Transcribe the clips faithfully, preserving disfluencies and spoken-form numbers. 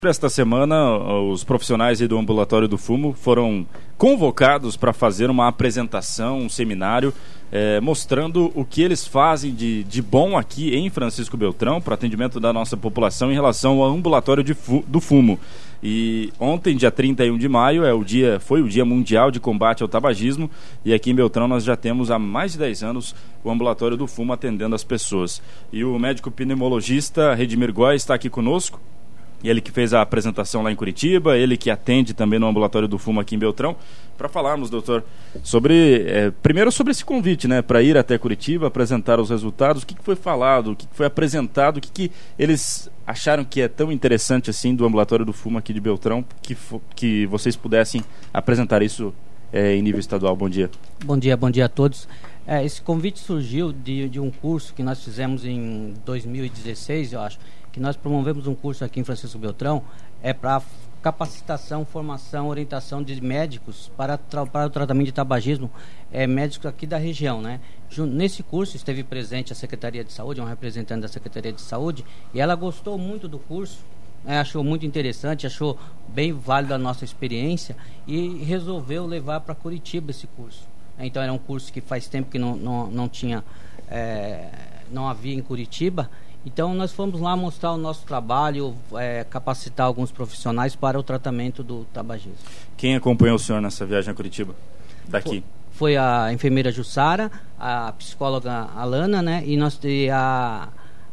Esta semana, os profissionais do Ambulatório do Fumo foram convocados para fazer uma apresentação, um seminário, eh, mostrando o que eles fazem de, de bom aqui em Francisco Beltrão para atendimento da nossa população em relação ao Ambulatório de fu- do Fumo. E ontem, dia trinta e um de maio, é o dia, foi o Dia Mundial de Combate ao Tabagismo, e aqui em Beltrão nós já temos há mais de dez anos o Ambulatório do Fumo atendendo as pessoas. E o médico pneumologista Redimir Góes está aqui conosco. Ele que fez a apresentação lá em Curitiba, ele que atende também no Ambulatório do Fumo aqui em Beltrão, para falarmos, doutor, sobre, é, primeiro sobre esse convite, né, para ir até Curitiba, apresentar os resultados, o que, que foi falado, o que, que foi apresentado, o que, que eles acharam que é tão interessante assim do Ambulatório do Fumo aqui de Beltrão, que, que vocês pudessem apresentar isso é, em nível estadual. Bom dia. Bom dia, bom dia a todos. É, esse convite surgiu de, de um curso que nós fizemos em dois mil e dezesseis, eu acho, que nós promovemos um curso aqui em Francisco Beltrão, é para capacitação, formação, orientação de médicos para, tra- para o tratamento de tabagismo, é, médicos aqui da região, né? Nesse curso esteve presente a Secretaria de Saúde, um representante da Secretaria de Saúde, e ela gostou muito do curso, é, achou muito interessante, achou bem válido a nossa experiência e resolveu levar para Curitiba esse curso. Então era um curso que faz tempo que não, não, não tinha, é, não havia em Curitiba. Então nós fomos lá mostrar o nosso trabalho, é, capacitar alguns profissionais para o tratamento do tabagismo. Quem acompanhou o senhor nessa viagem a Curitiba? Daqui? Foi, foi a enfermeira Jussara, a psicóloga Alana, né? E, nós, e a,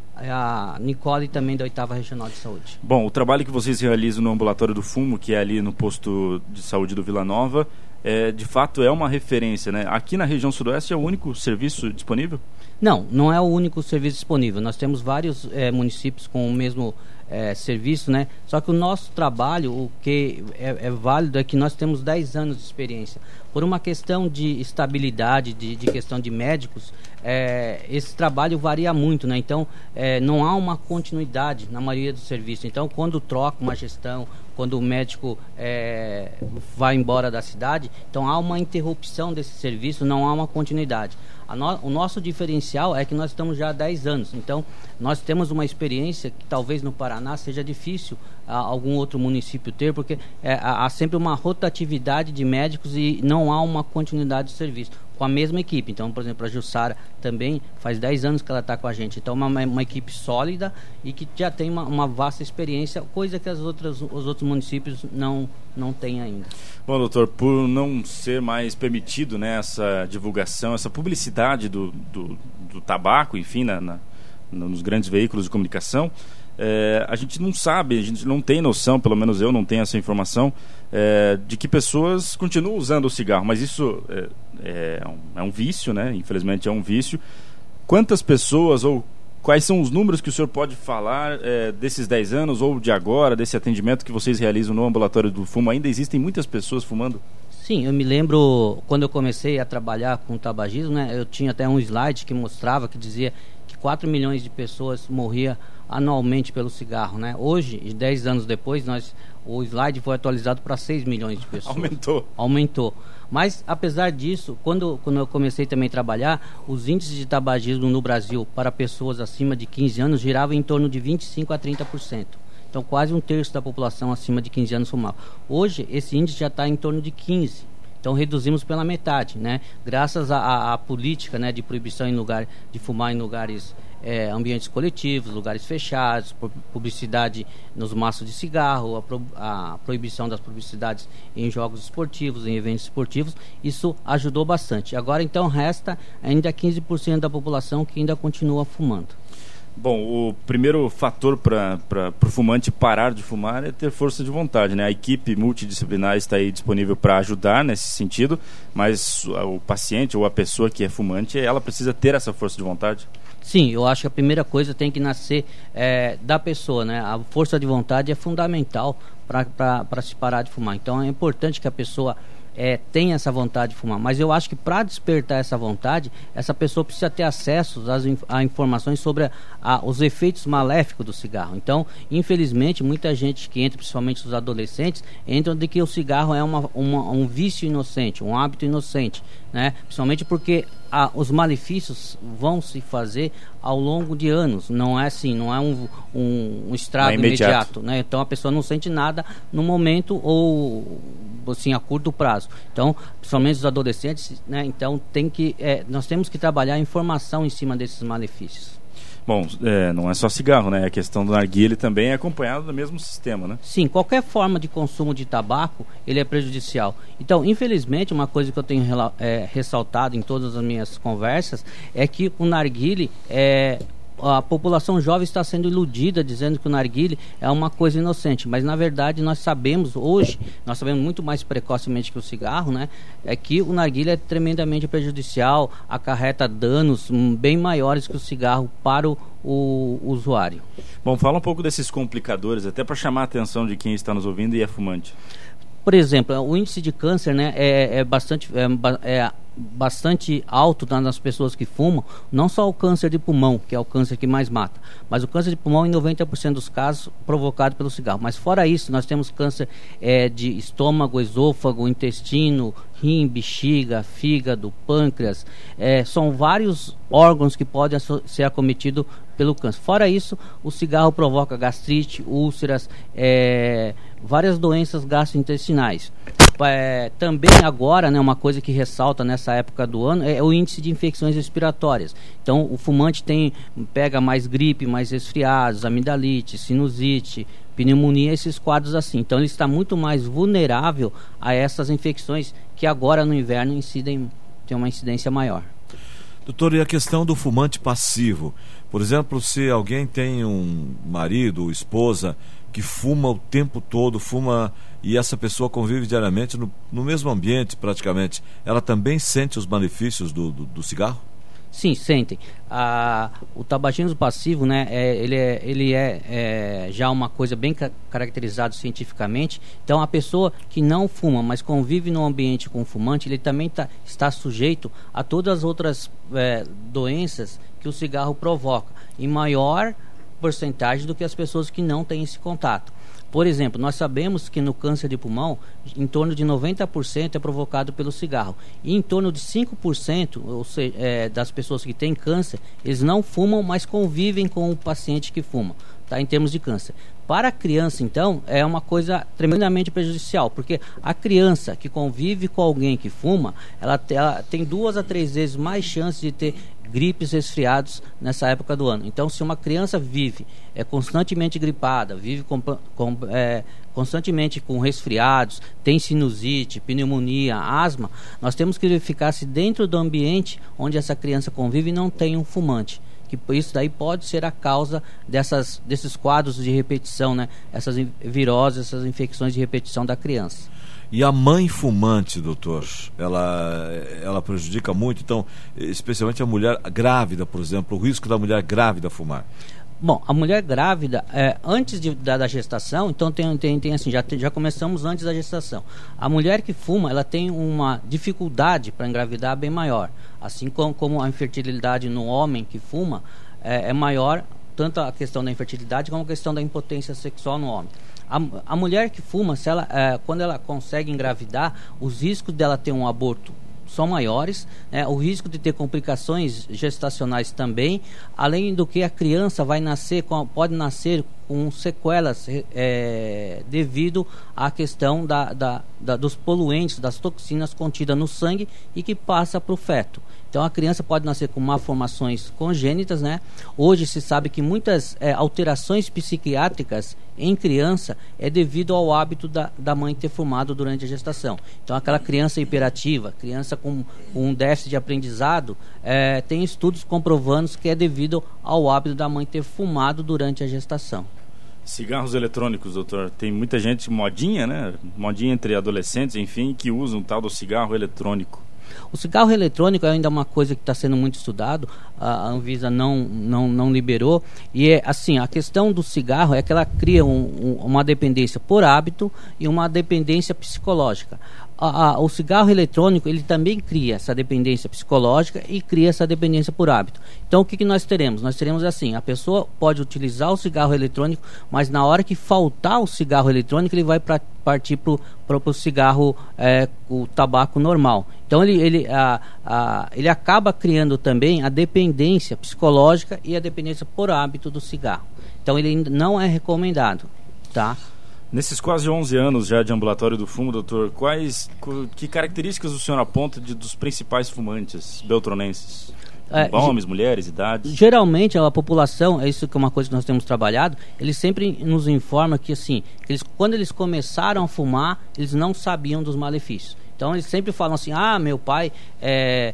a Nicole também da oitava Regional de Saúde. Bom, o trabalho que vocês realizam no Ambulatório do Fumo, que é ali no posto de saúde do Vila Nova, é, de fato é uma referência, né? Aqui na região sudoeste é o único serviço disponível? Não, não é o único serviço disponível. Nós temos vários é, municípios com o mesmo é, serviço, né? Só que o nosso trabalho, o que é, é válido é que nós temos dez anos de experiência. Por uma questão de estabilidade, de, de questão de médicos, é, esse trabalho varia muito, né? Então, é, não há uma continuidade na maioria dos serviços. Então, quando troca uma gestão, quando o médico é, vai embora da cidade, então há uma interrupção desse serviço, não há uma continuidade. A no, o nosso diferencial é que nós estamos já há dez anos, então nós temos uma experiência que talvez no Paraná seja difícil a, algum outro município ter, porque é, há, há sempre uma rotatividade de médicos e não há uma continuidade de serviço com a mesma equipe. Então, por exemplo, a Jussara também faz dez anos que ela está com a gente. Então, é uma, uma equipe sólida e que já tem uma, uma vasta experiência, coisa que as outras, os outros municípios não, não têm ainda. Bom, doutor, por não ser mais permitido, né, essa divulgação, essa publicidade do, do, do tabaco, enfim, na, na, nos grandes veículos de comunicação, É, a gente não sabe, a gente não tem noção, pelo menos eu não tenho essa informação, é, de que pessoas continuam usando o cigarro, mas isso é, é, um, é um vício, né? Infelizmente é um vício. Quantas pessoas ou quais são os números que o senhor pode falar é, desses dez anos ou de agora, desse atendimento que vocês realizam no Ambulatório do Fumo? Ainda existem muitas pessoas fumando? Sim, eu me lembro quando eu comecei a trabalhar com tabagismo, né? Eu tinha até um slide que mostrava, que dizia que quatro milhões de pessoas morriam anualmente pelo cigarro, né? Hoje, dez anos depois, nós, o slide foi atualizado para seis milhões de pessoas. Aumentou. Aumentou. Mas, apesar disso, quando, quando eu comecei também a trabalhar, os índices de tabagismo no Brasil para pessoas acima de quinze anos giravam em torno de vinte e cinco a trinta por cento. Então, quase um terço da população acima de quinze anos fumava. Hoje, esse índice já está em torno de quinze por cento. Então reduzimos pela metade, né? Graças à política, né, de proibição em lugar, de fumar em lugares, é, ambientes coletivos, lugares fechados, publicidade nos maços de cigarro, a, pro, a proibição das publicidades em jogos esportivos, em eventos esportivos, isso ajudou bastante. Agora então resta ainda quinze por cento da população que ainda continua fumando. Bom, o primeiro fator para o fumante parar de fumar é ter força de vontade, né? A equipe multidisciplinar está aí disponível para ajudar nesse sentido, mas o paciente ou a pessoa que é fumante, ela precisa ter essa força de vontade? Sim, eu acho que a primeira coisa tem que nascer é, da pessoa, né? A força de vontade é fundamental para se parar de fumar. Então é importante que a pessoa é, tem essa vontade de fumar. Mas eu acho que para despertar essa vontade, essa pessoa precisa ter acesso às a informações sobre a, a, os efeitos maléficos do cigarro. Então, infelizmente, muita gente que entra, principalmente os adolescentes, entram de que o cigarro é uma, uma, um vício inocente, um hábito inocente, né? Principalmente porque a, os malefícios vão se fazer ao longo de anos. Não é assim, não é um, um, um estrago é imediato, imediato, né? Então a pessoa não sente nada no momento ou assim a curto prazo. Então, principalmente os adolescentes, né? Então tem que, é, nós temos que trabalhar a informação em cima desses malefícios. Bom, é, não é só cigarro, né? A questão do narguilé também é acompanhada do mesmo sistema, né? Sim, qualquer forma de consumo de tabaco, ele é prejudicial. Então, infelizmente, uma coisa que eu tenho é, ressaltado em todas as minhas conversas é que o narguilé é... a população jovem está sendo iludida dizendo que o narguilé é uma coisa inocente, mas na verdade nós sabemos hoje, nós sabemos muito mais precocemente que o cigarro, né, é que o narguilé é tremendamente prejudicial, acarreta danos bem maiores que o cigarro para o, o usuário. Bom, fala um pouco desses complicadores, até para chamar a atenção de quem está nos ouvindo e é fumante. Por exemplo, o índice de câncer, né, é, é bastante... É, é bastante alto nas pessoas que fumam, não só o câncer de pulmão, que é o câncer que mais mata, mas o câncer de pulmão em noventa por cento dos casos provocado pelo cigarro. Mas fora isso, nós temos câncer é, de estômago, esôfago, intestino, rim, bexiga, fígado, pâncreas, é, são vários órgãos que podem ser acometidos pelo câncer. Fora isso, o cigarro provoca gastrite, úlceras, é, várias doenças gastrointestinais. É, também agora, né, uma coisa que ressalta nessa época do ano é o índice de infecções respiratórias. Então o fumante tem, pega mais gripe, mais resfriados, amidalite, sinusite, pneumonia, esses quadros assim. Então ele está muito mais vulnerável a essas infecções que agora no inverno incidem, tem uma incidência maior. Doutor, e a questão do fumante passivo? Por exemplo, se alguém tem um marido, esposa, que fuma o tempo todo, fuma e essa pessoa convive diariamente no, no mesmo ambiente praticamente, ela também sente os malefícios do, do, do cigarro? Sim, sentem. Ah, o tabagismo passivo, né, é, ele, é, ele é, é já uma coisa bem ca- caracterizada cientificamente. Então, a pessoa que não fuma, mas convive no ambiente com o fumante, ele também tá, está sujeito a todas as outras é, doenças que o cigarro provoca, em maior porcentagem do que as pessoas que não têm esse contato. Por exemplo, nós sabemos que no câncer de pulmão, em torno de noventa por cento é provocado pelo cigarro. E em torno de cinco por cento ou seja, é, das pessoas que têm câncer, eles não fumam, mas convivem com o paciente que fuma, tá, em termos de câncer. Para a criança, então, é uma coisa tremendamente prejudicial, porque a criança que convive com alguém que fuma, ela, ela tem duas a três vezes mais chances de ter gripes, resfriados nessa época do ano. Então, se uma criança vive é, constantemente gripada, vive com, com, é, constantemente com resfriados, tem sinusite, pneumonia, asma, nós temos que verificar se dentro do ambiente onde essa criança convive não tem um fumante. Que isso daí pode ser a causa dessas, desses quadros de repetição, né? Essas viroses, essas infecções de repetição da criança. E a mãe fumante, doutor, ela, ela prejudica muito, então, especialmente a mulher grávida, por exemplo, o risco da mulher grávida fumar? Bom, a mulher grávida, é, antes de, da, da gestação, então tem, tem, tem assim, já, já começamos antes da gestação. A mulher que fuma, ela tem uma dificuldade para engravidar bem maior. Assim como, como a infertilidade no homem que fuma é, é maior, tanto a questão da infertilidade como a questão da impotência sexual no homem. A, a mulher que fuma, se ela, é, quando ela consegue engravidar, os riscos dela ter um aborto são maiores, né? O risco de ter complicações gestacionais também, além do que a criança vai nascer com, pode nascer com sequelas é, devido à questão da, da, da, dos poluentes, das toxinas contidas no sangue e que passa para o feto. Então a criança pode nascer com malformações congênitas, né? Hoje se sabe que muitas é, alterações psiquiátricas em criança é devido ao hábito da, da mãe ter fumado durante a gestação. Então aquela criança hiperativa, criança com, com um déficit de aprendizado, é, tem estudos comprovando que é devido ao hábito da mãe ter fumado durante a gestação. Cigarros eletrônicos, doutor, tem muita gente modinha, né? Modinha entre adolescentes, enfim, que usa um tal do cigarro eletrônico. O cigarro eletrônico é ainda uma coisa que está sendo muito estudado, a Anvisa não, não, não liberou, e é assim, a questão do cigarro é que ela cria um, um, uma dependência por hábito e uma dependência psicológica. a, a, o cigarro eletrônico, ele também cria essa dependência psicológica e cria essa dependência por hábito. Então, o que, que nós teremos? Nós teremos assim, a pessoa pode utilizar o cigarro eletrônico, mas na hora que faltar o cigarro eletrônico, ele vai pra, partir para o cigarro, é, o tabaco normal. Então, ele, ele, a, a, ele acaba criando também a dependência psicológica e a dependência por hábito do cigarro. Então, ele ainda não é recomendado, tá? Nesses quase onze anos já de ambulatório do fumo, doutor, quais, que características o senhor aponta de, dos principais fumantes beltronenses? É, homens, mulheres, idades? Geralmente a população, é isso que é uma coisa que nós temos trabalhado, eles sempre nos informam que assim, que eles, quando eles começaram a fumar, eles não sabiam dos malefícios. Então eles sempre falam assim, ah, meu pai é,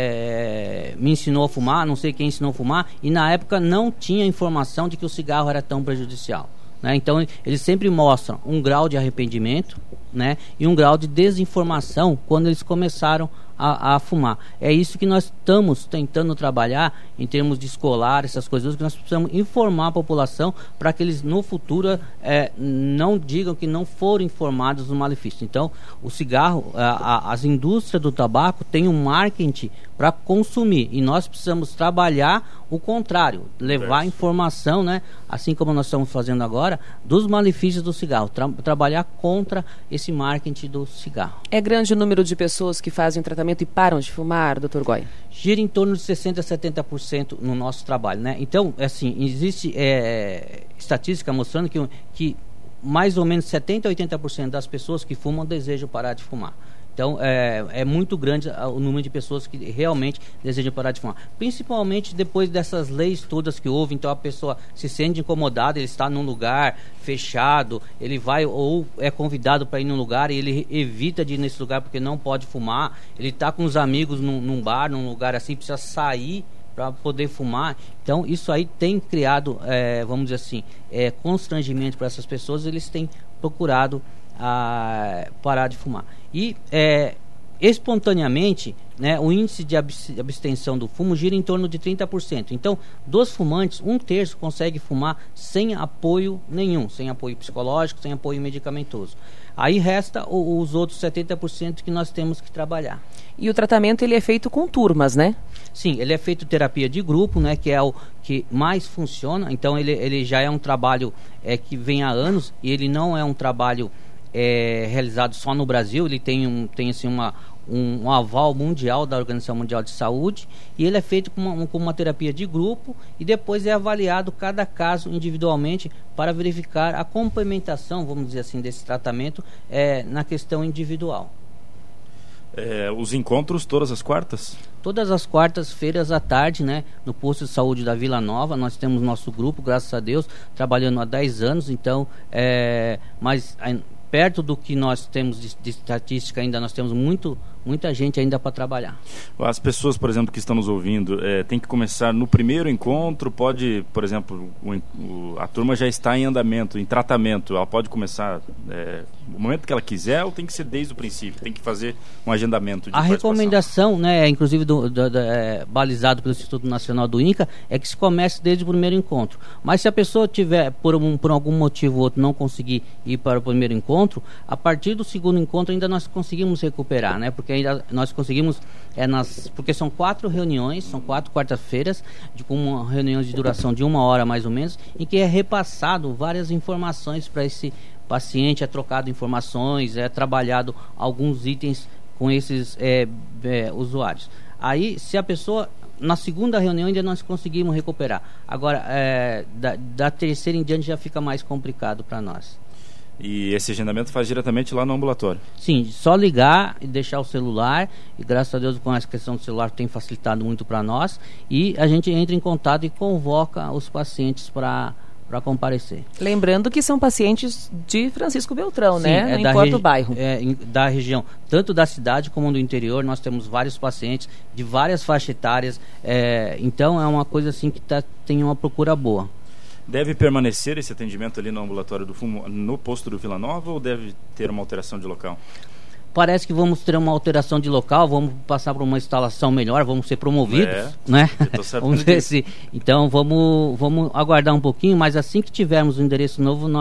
é, me ensinou a fumar, não sei quem ensinou a fumar, e na época não tinha informação de que o cigarro era tão prejudicial. Né? Então eles sempre mostram um grau de arrependimento, né, e um grau de desinformação quando eles começaram a, a fumar. É isso que nós estamos tentando trabalhar em termos de escolar, essas coisas, que nós precisamos informar a população para que eles no futuro é, não digam que não foram informados do malefício. Então o cigarro, a, a, as indústrias do tabaco têm um marketing para consumir, e nós precisamos trabalhar o contrário, levar a informação, né, assim como nós estamos fazendo agora, dos malefícios do cigarro, tra trabalhar contra esse marketing do cigarro. É grande o número de pessoas que fazem o tratamento e param de fumar, doutor Goy? Gira em torno de sessenta a setenta por cento no nosso trabalho, né? Então, assim, existe é, estatística mostrando que, que mais ou menos setenta a oitenta por cento das pessoas que fumam desejam parar de fumar. Então, é, é muito grande o número de pessoas que realmente desejam parar de fumar. Principalmente depois dessas leis todas que houve. Então, a pessoa se sente incomodada, ele está num lugar fechado, ele vai ou é convidado para ir num lugar e ele evita de ir nesse lugar porque não pode fumar. Ele está com os amigos num, num bar, num lugar assim, precisa sair para poder fumar. Então, isso aí tem criado, é, vamos dizer assim, é, constrangimento para essas pessoas. Eles têm procurado a parar de fumar. E é, espontaneamente, né, o índice de abstenção do fumo gira em torno de trinta por cento. Então, dos fumantes, um terço consegue fumar sem apoio nenhum, sem apoio psicológico, sem apoio medicamentoso. Aí resta o, os outros setenta por cento que nós temos que trabalhar. E o tratamento ele é feito com turmas, né? Sim, ele é feito terapia de grupo, né, que é o que mais funciona. Então, ele, ele já é um trabalho é, que vem há anos, e ele não é um trabalho É, realizado só no Brasil. Ele tem, um, tem assim, uma, um, um aval mundial da Organização Mundial de Saúde, e ele é feito com uma, com uma terapia de grupo, e depois é avaliado cada caso individualmente para verificar a complementação, vamos dizer assim, desse tratamento é, na questão individual. É, os encontros todas as quartas? Todas as quartas-feiras à tarde, né, no posto de saúde da Vila Nova. Nós temos nosso grupo, graças a Deus, trabalhando há dez anos, então, é, mas perto do que nós temos de, de estatística ainda, nós temos muito, muita gente ainda para trabalhar. As pessoas, por exemplo, que estão nos ouvindo, é, tem que começar no primeiro encontro, pode, por exemplo, o, o, a turma já está em andamento, em tratamento, ela pode começar é, no momento que ela quiser, ou tem que ser desde o princípio, tem que fazer um agendamento de A recomendação, né, inclusive do, do, do, é, balizado pelo Instituto Nacional do INCA, é que se comece desde o primeiro encontro. Mas se a pessoa tiver, por, um, por algum motivo ou outro, não conseguir ir para o primeiro encontro, a partir do segundo encontro ainda nós conseguimos recuperar, né? Porque ainda nós conseguimos, é, nas, porque são quatro reuniões, são quatro quartas-feiras, de, com uma, reuniões de duração de uma hora mais ou menos, em que é repassado várias informações para esse paciente, é trocado informações, é trabalhado alguns itens com esses é, é, usuários. Aí, se a pessoa... Na segunda reunião ainda nós conseguimos recuperar. Agora, é, da, da terceira em diante já fica mais complicado para nós. E esse agendamento faz diretamente lá no ambulatório? Sim, só ligar e deixar o celular, e graças a Deus com essa questão do celular tem facilitado muito para nós, e a gente entra em contato e convoca os pacientes para para comparecer. Lembrando que são pacientes de Francisco Beltrão, Sim, né? É não da importa o bairro. É, da região, tanto da cidade como do interior, nós temos vários pacientes de várias faixas etárias, é, então é uma coisa assim que tá, tem uma procura boa. Deve permanecer esse atendimento ali no ambulatório do fumo, no posto do Vila Nova, ou deve ter uma alteração de local? Parece que vamos ter uma alteração de local, vamos passar para uma instalação melhor, vamos ser promovidos, é, né? Vamos ver se, então vamos, vamos aguardar um pouquinho, mas assim que tivermos o endereço novo, nós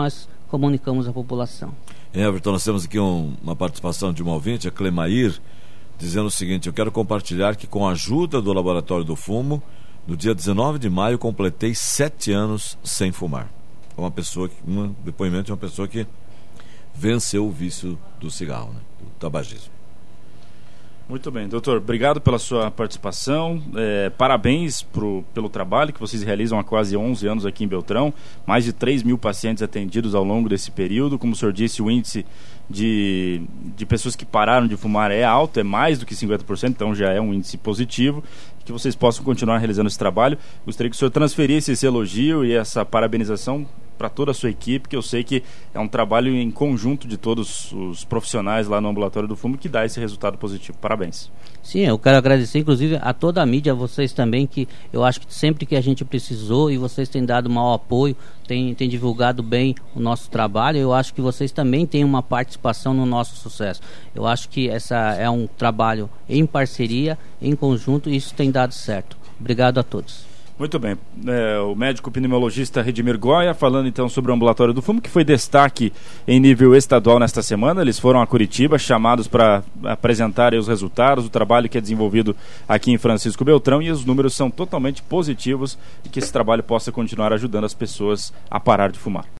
comunicamos à população. Everton, nós temos aqui um, uma participação de uma ouvinte, a Clemair, dizendo o seguinte: eu quero compartilhar que com a ajuda do Laboratório do Fumo, no dia dezenove de maio, completei sete anos sem fumar. Uma pessoa, que, um depoimento de uma pessoa que venceu o vício do cigarro, né, do tabagismo. Muito bem, doutor, obrigado pela sua participação, é, parabéns pro, pelo trabalho que vocês realizam há quase onze anos aqui em Beltrão, mais de três mil pacientes atendidos ao longo desse período. Como o senhor disse, o índice de, de pessoas que pararam de fumar é alto, é mais do que cinquenta por cento, então já é um índice positivo, que vocês possam continuar realizando esse trabalho. Gostaria que o senhor transferisse esse elogio e essa parabenização para toda a sua equipe, que eu sei que é um trabalho em conjunto de todos os profissionais lá no Ambulatório do Fumo que dá esse resultado positivo. Parabéns. Sim, eu quero agradecer inclusive a toda a mídia, a vocês também, que eu acho que sempre que a gente precisou e vocês têm dado maior apoio, têm, têm divulgado bem o nosso trabalho. Eu acho que vocês também têm uma participação no nosso sucesso. Eu acho que essa é um trabalho em parceria, em conjunto, e isso tem dado certo. Obrigado a todos. Muito bem, é, o médico pneumologista Redimir Goya falando então sobre o Ambulatório do Fumo, que foi destaque em nível estadual nesta semana. Eles foram a Curitiba, chamados para apresentarem os resultados do trabalho que é desenvolvido aqui em Francisco Beltrão, e os números são totalmente positivos e que esse trabalho possa continuar ajudando as pessoas a parar de fumar.